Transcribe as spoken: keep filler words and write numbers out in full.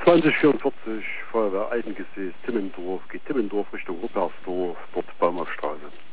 zwanzig vierundvierzig Feuerwehr Eidengesäß, Timmendorf, geht Timmendorf Richtung Ruppersdorf, dort Baumhausstraße.